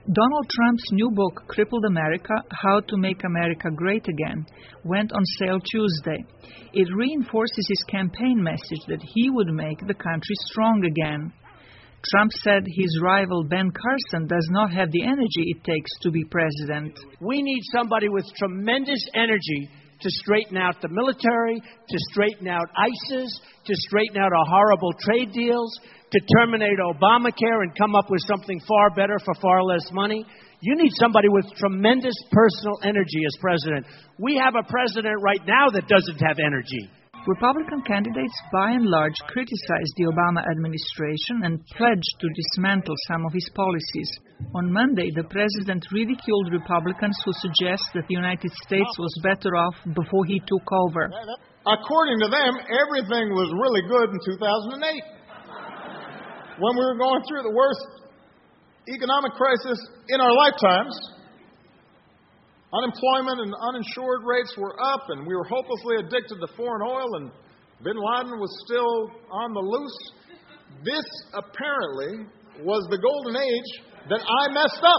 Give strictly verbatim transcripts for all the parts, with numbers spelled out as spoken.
Donald Trump's new book, Crippled America: How to Make America Great Again, went on sale Tuesday. It reinforces his campaign message that he would make the country strong again. Trump said his rival Ben Carson does not have the energy it takes to be president. We need somebody with tremendous energy to straighten out the military, to straighten out ISIS, to straighten out our horrible trade deals, to terminate Obamacare and come up with something far better for far less money. You need somebody with tremendous personal energy as president. We have a president right now that doesn't have energy. Republican candidates, by and large, criticized the Obama administration and pledged to dismantle some of his policies. On Monday, the president ridiculed Republicans who suggest that the United States was better off before he took over. According to them, everything was really good in two thousand eight, when we were going through the worst economic crisis in our lifetimes. Unemployment and uninsured rates were up, and we were hopelessly addicted to foreign oil, and bin Laden was still on the loose. This apparently was the golden age that I messed up.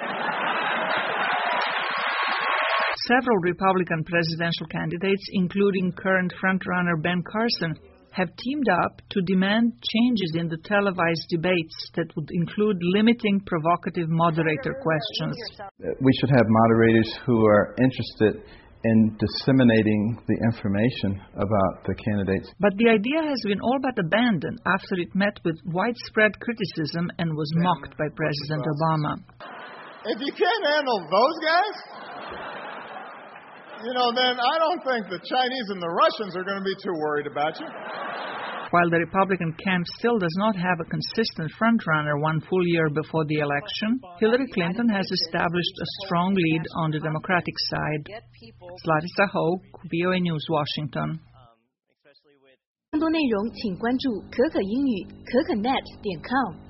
Several Republican presidential candidates, including current frontrunner Ben Carson, have teamed up to demand changes in the televised debates that would include limiting provocative moderator questions. We should have moderators who are interested in disseminating the information about the candidates. But the idea has been all but abandoned after it met with widespread criticism and was mocked by President Obama. If you can't handle those guys, you know, then I don't think the Chinese and the Russians are going to be too worried about you. While the Republican camp still does not have a consistent frontrunner one full year before the election, Hillary Clinton has established a strong lead on the Democratic side. Zlatisa Ho, V O A News, Washington. 更多内容请关注可可英语可可 net 点 com。